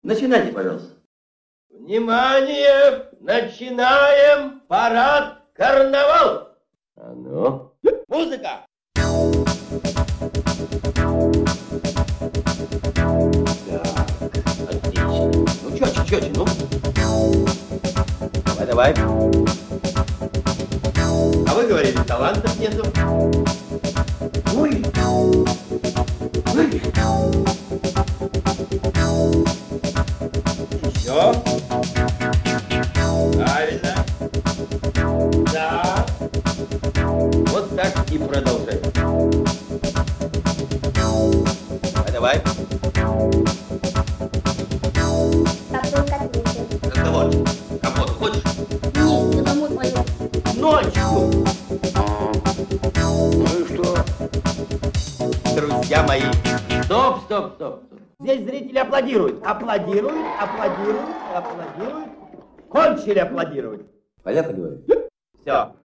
Начинайте, пожалуйста. Внимание! Начинаем парад карнавал! А ну? Музыка! Так, отлично. Ну, четче, ну. Давай. А вы говорили, талантов нету. Ой. Еще. Правильно. Да. Вот так и продолжаем. Давай. Разговор. Работу хочешь? Нет, я домой пойду. Ночью. Ну и что? Друзья мои. Стоп. Здесь зрители аплодируют. Аплодируют. Кончили аплодировать. Поехали. Все.